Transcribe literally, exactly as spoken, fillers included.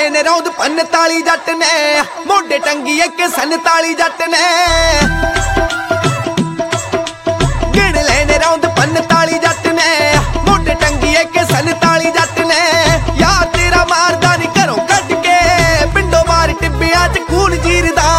ने रौंद पंताली जट ने मोढे टंगी एक संताली जट ने गिण लेने रौंद पंताली जट ने मोढे टंगी एक संताली जट ने यार तेरा मारदा नी घरों कट के पिंडों मार टिब्बियां च खून चीरदा